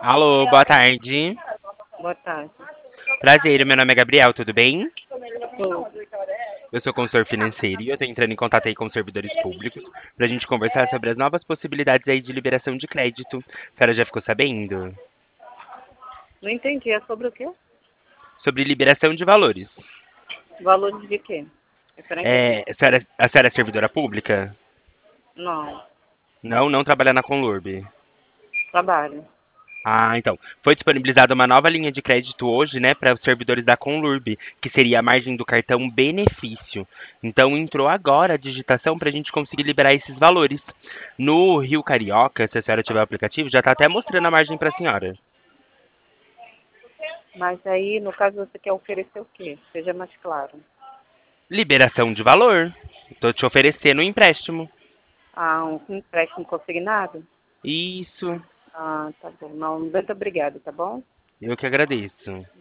Alô, boa tarde. Boa tarde. Prazer, meu nome é Gabriel, tudo bem? Tudo. Eu sou consultor financeiro e eu tô entrando em contato aí com os servidores públicos pra gente conversar sobre as novas possibilidades aí de liberação de crédito. A senhora já ficou sabendo? Não entendi. É sobre o quê? Sobre liberação de valores. Valores de quê? Referente a quê? A senhora é servidora pública? Não. Não, não trabalha na Conlurb. Trabalho. Ah, então. Foi disponibilizada uma nova linha de crédito hoje, né, para os servidores da Conlurb, que seria a margem do cartão benefício. Então entrou agora a digitação para a gente conseguir liberar esses valores. No Rio Carioca, se a senhora tiver o aplicativo, já está até mostrando a margem para a senhora. Mas aí, no caso, você quer oferecer o quê? Seja mais claro. Liberação de valor. Estou te oferecendo um empréstimo. Ah, um empréstimo consignado? Isso, Ah, tá bom. Não, muito obrigada, tá bom? eu que agradeço.